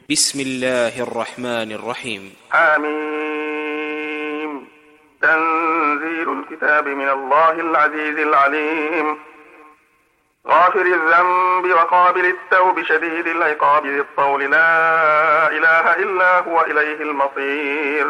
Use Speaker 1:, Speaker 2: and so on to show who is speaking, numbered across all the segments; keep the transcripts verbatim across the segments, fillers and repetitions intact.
Speaker 1: بسم الله الرحمن الرحيم.
Speaker 2: حميم. تنزيل الكتاب من الله العزيز العليم، غافر الذنب وقابل التوب شديد العقاب ذي الطول، لا إله إلا هو إليه المصير.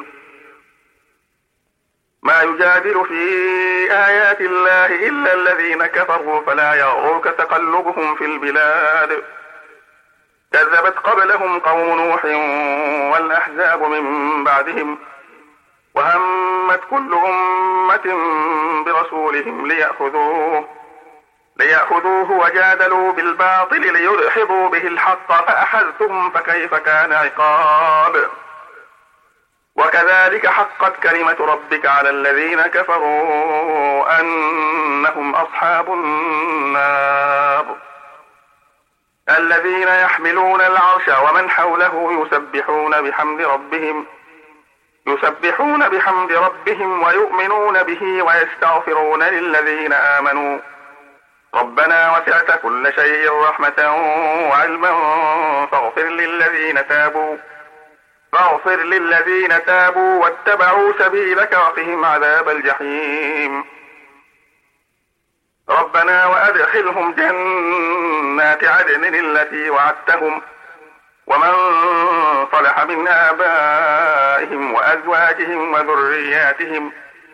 Speaker 2: ما يجادل في آيات الله إلا الذين كفروا فلا يغرك تقلبهم في البلاد. كذبت قبلهم قوم نوح والأحزاب من بعدهم، وهمت كل أمة برسولهم ليأخذوه ليأخذوه وجادلوا بالباطل ليدحضوا به الحق فأخذتهم فكيف كان عقاب. وكذلك حقت كلمة ربك على الذين كفروا أنهم أصحاب النار. الذين يحملون العرش ومن حوله يسبحون بحمد ربهم يسبحون بحمد ربهم ويؤمنون به ويستغفرون للذين آمنوا ربنا وسعت كل شيء رحمة وعلما فاغفر للذين تابوا فاغفر للذين تابوا واتبعوا سبيلك وقهم عذاب الجحيم. ربنا وأدخلهم جنات عدن التي وعدتهم ومن صلح من آبائهم وأزواجهم وذرياتهم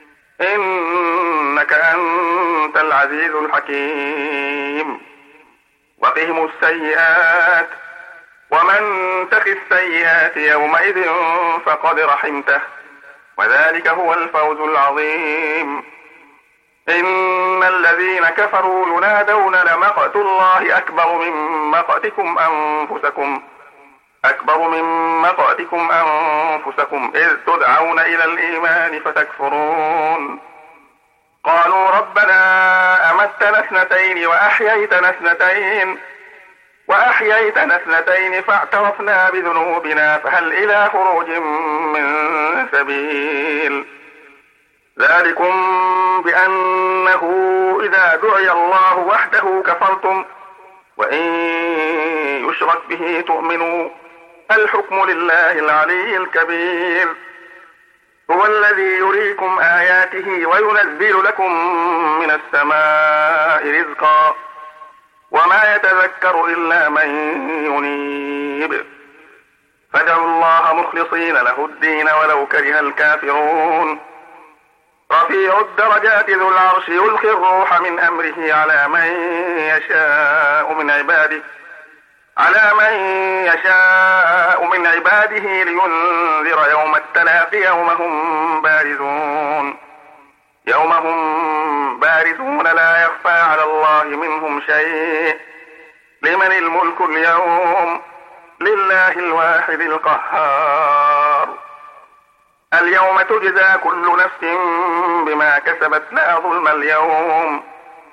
Speaker 2: إنك أنت العزيز الحكيم. وقهم السيئات ومن تق السيئات يومئذ فقد رحمته وذلك هو الفوز العظيم. إن الذين كفروا ينادون لمقت الله أكبر من مقتكم أنفسكم أكبر من مقتكم أنفسكم إذ تدعون إلى الإيمان فتكفرون. قالوا ربنا أمتنا اثنتين وأحييتنا اثنتين وأحييتنا اثنتين فاعترفنا بذنوبنا فهل إلى خروج من سبيل. ذلكم بأنه إذا دعي الله وحده كفرتم وإن يشرك به تؤمنوا. الحكم لله العلي الكبير. هو الذي يريكم آياته وينزل لكم من السماء رزقا وما يتذكر إلا من ينيب. فادعوا الله مخلصين له الدين ولو كره الكافرون. رفيع الدرجات ذو العرش يلقي الروح من أمره على من يشاء من عباده على من يشاء من عباده لينذر يوم التلاق يوم هم بارزون يوم هم بارزون لا يخفى على الله منهم شيء. لمن الملك اليوم؟ لله الواحد القهار. اليوم تجزى كل نفس بما كسبت لا ظلم اليوم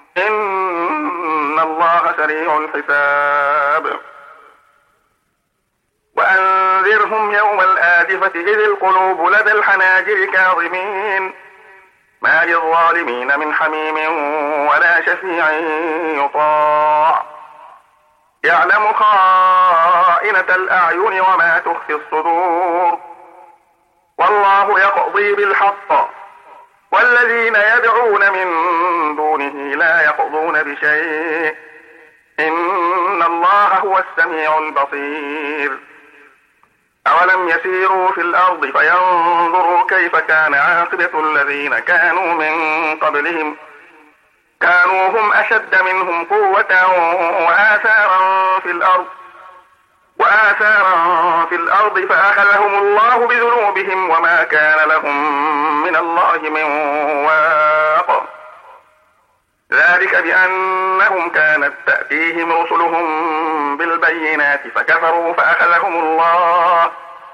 Speaker 2: إن الله سريع الحساب. وأنذرهم يوم الآزفة إذ القلوب لدى الحناجر كاظمين ما للظالمين من حميم ولا شفيع يطاع. يعلم خائنة الأعين وما تخفي الصدور والله يقضي بالحق والذين يدعون من دونه لا يقضون بشيء إن الله هو السميع البصير. أولم يسيروا في الأرض فينظروا كيف كان عاقبة الذين كانوا من قبلهم كانوا هم أشد منهم قوة وآثارا في الأرض وآثارا في الأرض فأخذهم الله بذنوبهم وما كان لهم من الله من واق. ذلك بأنهم كانت تأتيهم رسلهم بالبينات فكفروا فأخذهم الله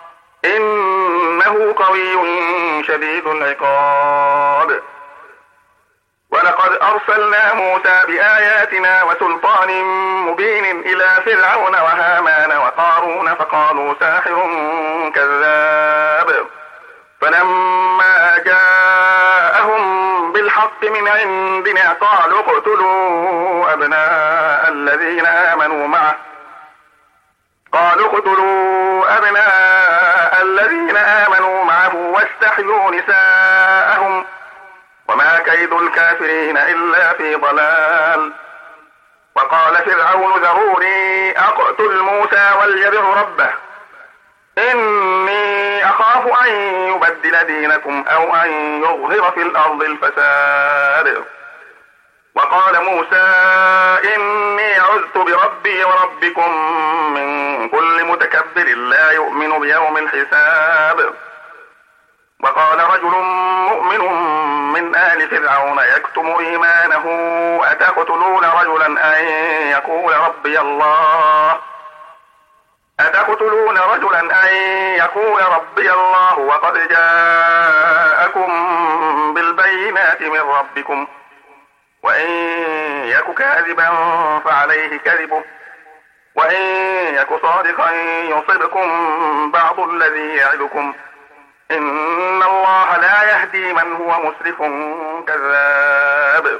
Speaker 2: إنه قوي شديد العقاب. ولقد أرسلنا موسى بآياتنا وسلطان مبين إلى فرعون وهامان وقارون فقالوا ساحر كذاب. فلما جاءهم بالحق من عندنا قالوا اقتلوا أبناء الذين آمنوا معه قالوا اقتلوا استحيوا نساءهم وما كيد الكافرين إلا في ضلال. وقال فرعون ذروني أقتل موسى وليدع ربه إني أخاف أن يبدل دينكم أو أن يظهر في الأرض الفساد. وقال موسى إني عذت بربي وربكم من كل متكبر لا يؤمن بيوم الحساب. وقال رجل مؤمن من آل فرعون يكتم إيمانه أتقتلون رجلا أن يقول ربي الله أتقتلون رجلا أن يقول ربي الله وقد جاءكم بالبينات من ربكم وإن يك كاذبا فعليه كذبه وإن يك صادقا يصبكم بعض الذي يعدكم إن الله لا يهدي من هو مسرف كذاب.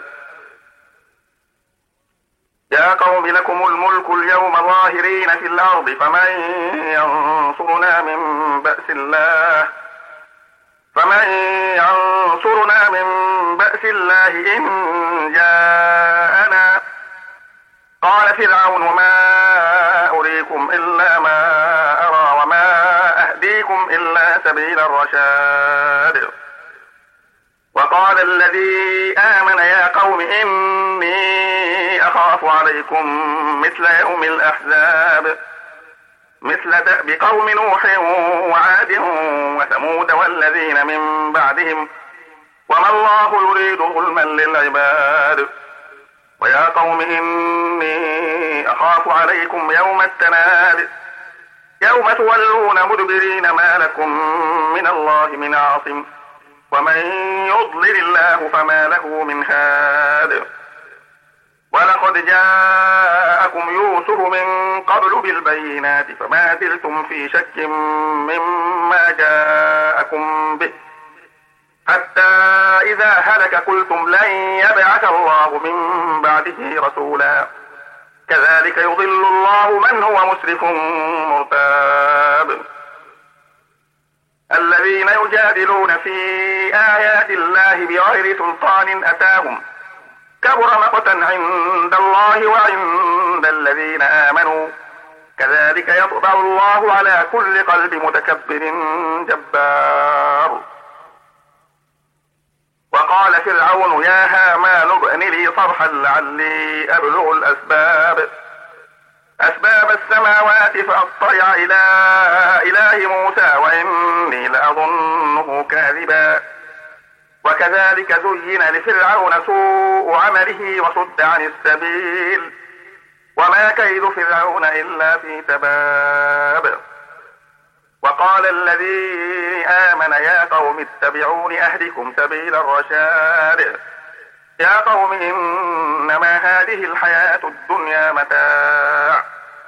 Speaker 2: يا قوم لكم الملك اليوم ظاهرين في الأرض فمن ينصرنا من بأس الله فمن ينصرنا من بأس الله إن جاءنا. قال فرعون ما أريكم إلا ما أرى وما أهديكم إلا سبيل الرشاد. وقال الذي آمن يا قوم إني أخاف عليكم مثل يوم الأحزاب مثل دأب قوم نوح وعاد وثمود والذين من بعدهم وما الله يريد ظلما للعباد. ويا قوم إني أخاف عليكم يوم التناد يوم تولون مدبرين ما لكم من الله من عاصم ومن يضلل الله فما له من هاد. ولقد جاءكم يوسف من قبل بالبينات فما زلتم في شك مما جاءكم به حتى إذا هلك قلتم لن يبعث الله من بعده رسولا كذلك يضل الله من هو مسرف مرتاب. الذين يجادلون في آيات الله بغير سلطان أتاهم كبر مقتا عند الله وعند الذين آمنوا كذلك يطبع الله على كل قلب متكبر جبار. وقال فرعون يا هامان ابن لي صرحا لعلي أبلغ الأسباب أسباب السماوات فأطلع إلى إله موسى وإني لأظنه كاذبا. وكذلك زين لفرعون سوء عمله وصد عن السبيل وما كيد فرعون إلا في تباب. وقال الذي آمن يا قوم اتبعون أهدكم سبيل الرشاد. يا قوم إنما هذه الحياة الدنيا متاع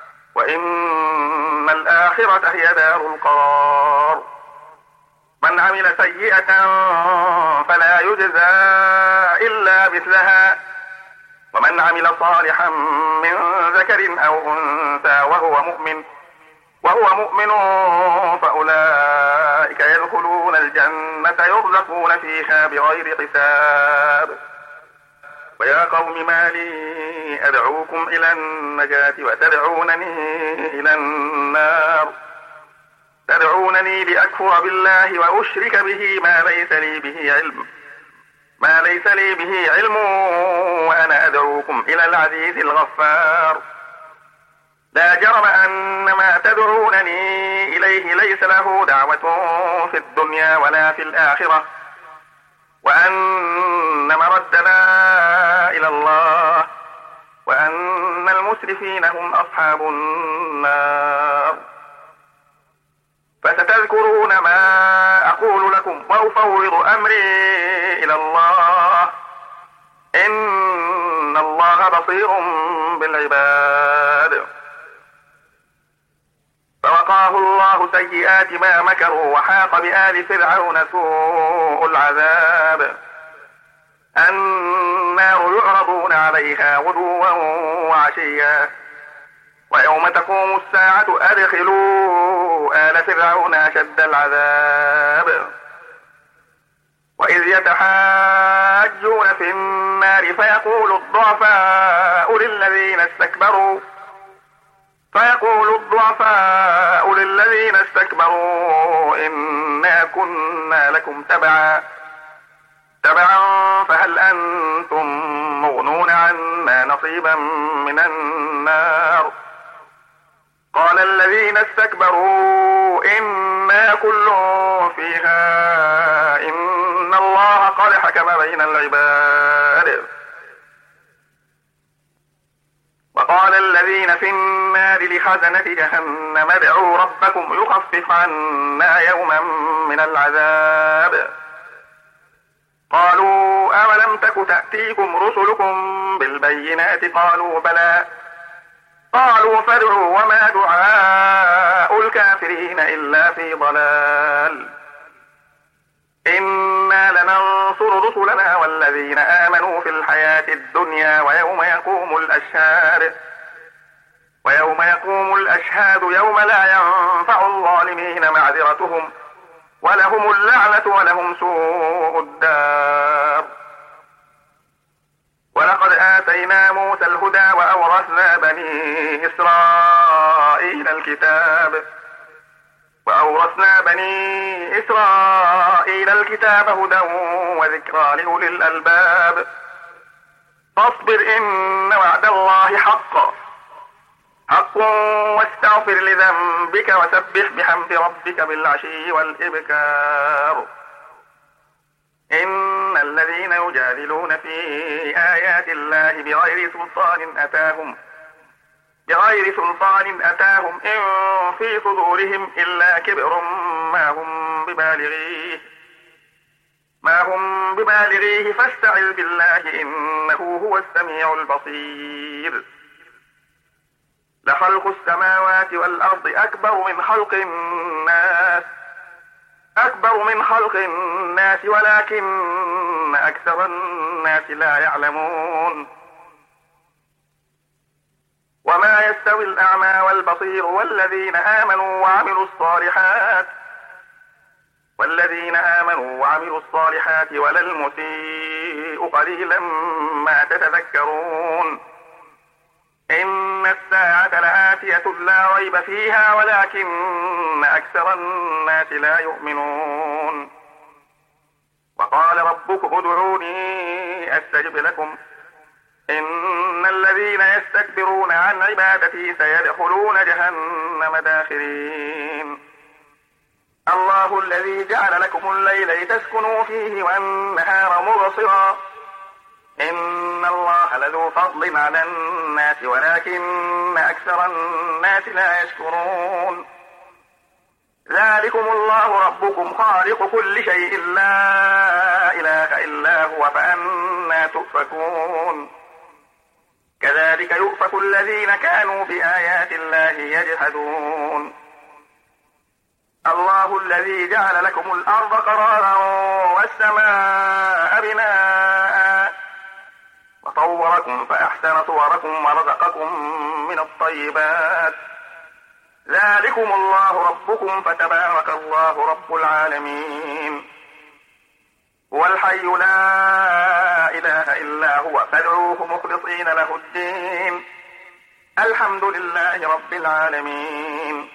Speaker 2: وإن الآخرة هي دار القرار. من عمل سيئة فلا يجزى إلا مثلها ومن عمل صالحا من ذكر أو أنثى وهو مؤمن وهو مؤمن فأولئك يدخلون الجنة يرزقون فيها بغير حساب. ويا قوم ما لي أدعوكم إلى النجاة وتدعونني إلى النار تدعونني لأكفر بالله وأشرك به ما ليس لي به علم ما ليس لي به علم وأنا أدعوكم إلى العزيز الغفار. لا جرم أن ما تدعونني إليه ليس له دعوة في الدنيا ولا في الآخرة وأن مردنا إلى الله وأن المسرفين هم أصحاب النار. فستذكرون ما أقول لكم وأفوض أمري إلى الله إن الله بصير بالعباد. فوقاه الله سيئات ما مكروا وحاق بآل فرعون سوء العذاب. النار يعرضون عليها غدوا وعشيا ويوم تقوم الساعة أدخلوا آل فرعون أشد العذاب. وإذ يتحاجون في النار فيقول الضعفاء للذين استكبروا فيقول الضعفاء للذين استكبروا إنا كنا لكم تبعا تبعا فهل أنتم مغنون عنا نصيبا من النار قال الذين استكبروا إنا كل فيها إن الله قد حكم بين العباد وقال الذين في النار لخزنة جهنم ادعوا ربكم يخفف عنا يوما من العذاب قالوا أولم تك تأتيكم رسلكم بالبينات قالوا بلى قالوا فادعوا وما دعاء الكافرين إلا في ضلال إنا لننصر رسلنا والذين آمنوا في الحياة الدنيا ويوم يقوم الأشهاد ويوم يقوم الأشهاد يوم لا ينفع الظالمين معذرتهم ولهم اللعنة ولهم سوء الدار ولقد آتينا موسى الهدى وأورثنا بني إسرائيل الكتاب وأورثنا بني إسرائيل الكتاب هدى وذكرى لأولي الألباب فاصبر إن وعد الله حق حق واستغفر لذنبك وسبح بحمد ربك بالعشي والإبكار إن الذين يجادلون في آيات الله بغير سلطان أتاهم بغير سلطان أتاهم إن في صدورهم إلا كبر ما هم ببالغيه ما هم ببالغيه فاستعذ بالله إنه هو السميع البصير لخلق السماوات والأرض أكبر من خلق الناس أكبر من خلق الناس ولكن أكثر الناس لا يعلمون وما يستوي الأعمى والبصير والذين آمنوا وعملوا الصالحات والذين آمنوا وعملوا الصالحات ولا المسيء قليلا ما تتذكرون إن الساعة لآتية لا ريب فيها ولكن أكثر الناس لا يؤمنون وقال ربكم ادعوني أستجب لكم إن الذين يستكبرون عن عبادتي سيدخلون جهنم داخرين الله الذي جعل لكم الليل لتسكنوا فيه والنهار مبصرا إن الله لذو فضل على الناس ولكن أكثر الناس لا يشكرون ذلكم الله ربكم خالق كل شيء لا إله إلا هو فأنى تؤفكون كذلك يؤفك الذين كانوا بآيات الله يجحدون الله الذي جعل لكم الأرض قرارا والسماء بناء وطوركم فأحسن صوركم ورزقكم من الطيبات ذلكم الله ربكم فتبارك الله رب العالمين هو الحي لا إله إلا هو فادعوه مخلصين له الدين الحمد لله رب العالمين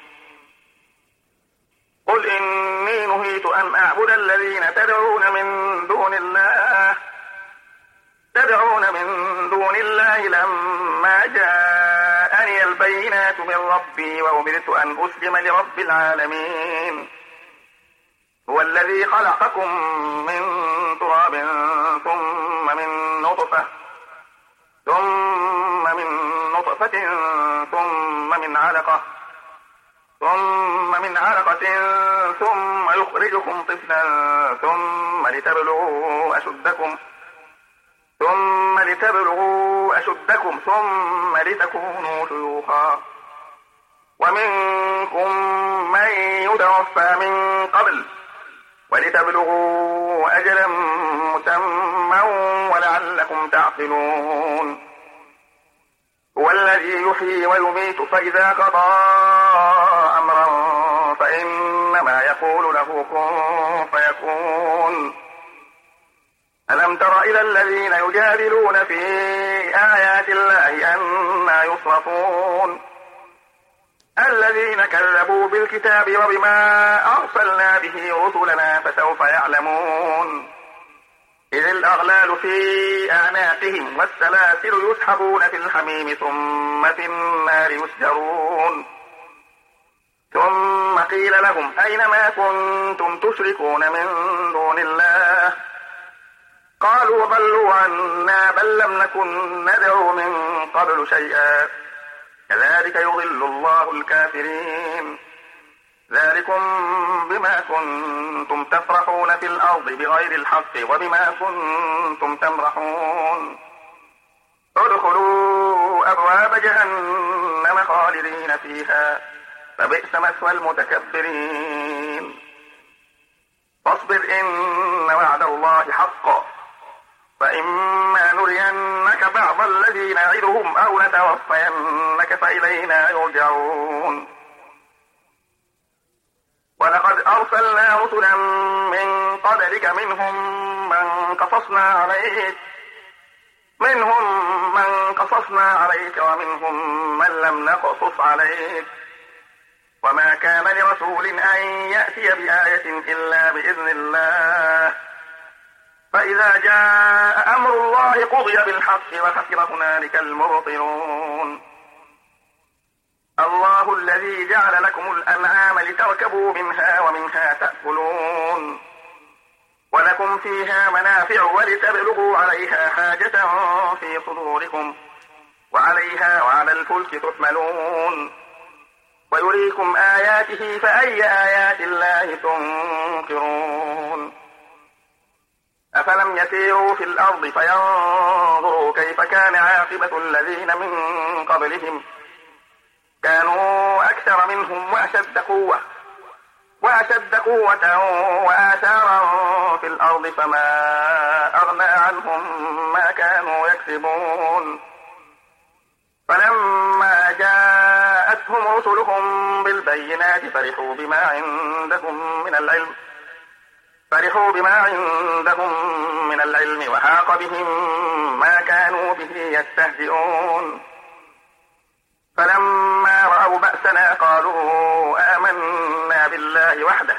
Speaker 2: قل إني نهيت أن أعبد الذين تدعون من دون الله تدعون من دون الله لما جاءني البينات من ربي وأمرت أن أسلم لرب العالمين هو الذي خلقكم من تراب ثم من نطفة ثم من نطفة ثم من علقة ثم من علقة ثم يخرجكم طفلا ثم لتبلغوا أشدكم ثم لتبلغوا أشدكم ثم لتكونوا شيوخا ومنكم من يتوفى من قبل ولتبلغوا أجلا مسمى ولعلكم تعقلون هو الذي يحيي ويميت فإذا قضى أمرا فإنما يقول له كن فيكون ألم تر إلى الذين يجادلون في آيات الله أنى يصرفون الذين كذبوا بالكتاب وبما أرسلنا به رسلنا فسوف يعلمون إذ الأغلال في أعناقهم والسلاسل يسحبون في الحميم ثم في النار يسجرون ثم قيل لهم أين ما كنتم تشركون من دون الله قالوا ضلوا عنا بل لم نكن ندعو من قبل شيئا كذلك يضل الله الكافرين ذلكم بما كنتم تفرحون في الأرض بغير الحق وبما كنتم تمرحون ادخلوا أبواب جهنم خالدين فيها فبئس مثوى المتكبرين فاصبر إن وعد الله حق فإما نرينك بعض الذي نعدهم أو نتوفينك فإلينا يرجعون ولقد أرسلنا رسلا من قبلك منهم من قصصنا عليك منهم من قصصنا عليك ومنهم من لم نقصص عليك وما كان لرسول أن يأتي بآية إلا بإذن الله فإذا جاء أمر الله قضي بالحق وخسر هنالك المبطلون الله الذي جعل لكم الأنعام لتركبوا منها ومنها تأكلون ولكم فيها منافع ولتبلغوا عليها حاجة في صدوركم وعليها وعلى الفلك تحملون ويريكم آياته فأي آيات الله تنكرون أفلم يسيروا في الأرض فينظروا كيف كان عاقبة الذين من قبلهم كانوا أكثر منهم وأشد قوة وأشد قوة وآثارا في الأرض فما أغنى عنهم ما كانوا يكسبون فلما جاءتهم رسلهم بالبينات فرحوا بما عندهم من العلم فرحوا بما عندهم من العلم وحاق بهم ما كانوا به يستهزئون فلما رأوا بأسنا قالوا آمنا بالله وحده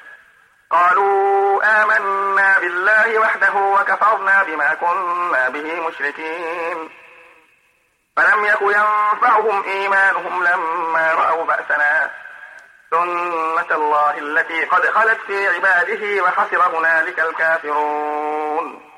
Speaker 2: قالوا آمنا بالله وحده وكفرنا بما كنا به مشركين فلم يك ينفعهم إيمانهم لما رأوا بأسنا سنة الله التي قد خلت في عباده وخسر هنالك الكافرون